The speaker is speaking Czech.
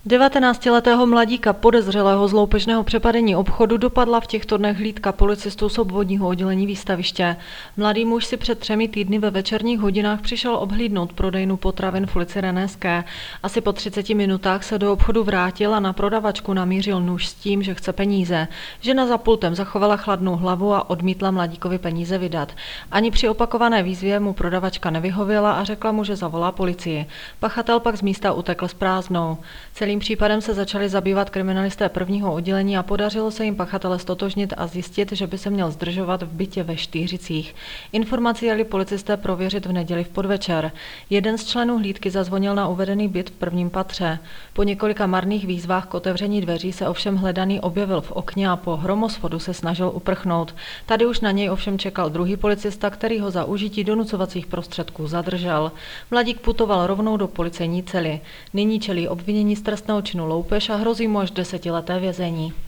19letého mladíka podezřelého z loupežného přepadení obchodu dopadla v těchto dnech hlídka policistů z obvodního oddělení výstaviště. Mladý muž si před 3 týdny ve večerních hodinách přišel obhlídnout prodejnu potravin v ulici Renéské. Asi po 30 minutách se do obchodu vrátil a na prodavačku namířil nůž s tím, že chce peníze. Žena za pultem zachovala chladnou hlavu a odmítla mladíkovi peníze vydat. Ani při opakované výzvě mu prodavačka nevyhověla a řekla mu, že zavolá policii. Pachatel pak z místa utekl s prázdnou. Celým případem se začali zabývat kriminalisté prvního oddělení a podařilo se jim pachatele ztotožnit a zjistit, že by se měl zdržovat v bytě ve Štýřicích. Informaci jeli policisté prověřit v neděli v podvečer. Jeden z členů hlídky zazvonil na uvedený byt v prvním patře. Po několika marných výzvách k otevření dveří se ovšem hledaný objevil v okně a po hromosvodu se snažil uprchnout. Tady už na něj ovšem čekal druhý policista, který ho za užití donucovacích prostředků zadržel. Mladík putoval rovnou do policejní cely. Nyní čelí obvinění z trestného činu loupež a hrozí mu až 10leté vězení.